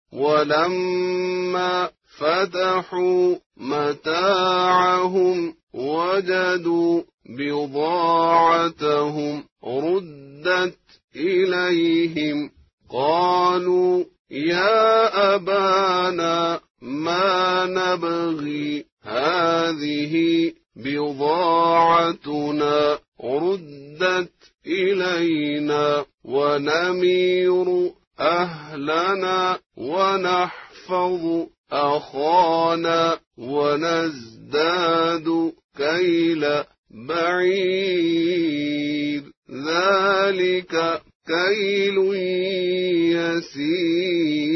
ولما فتحوا متاعهم وجدوا بضاعتهم ردت إليهم. قالوا يا أبانا ما نبغي، هذه بضاعتنا ردت إلينا ونمير أهلنا ونحفظ أخانا ونزداد كيل بعير، ذلك كيل يسير.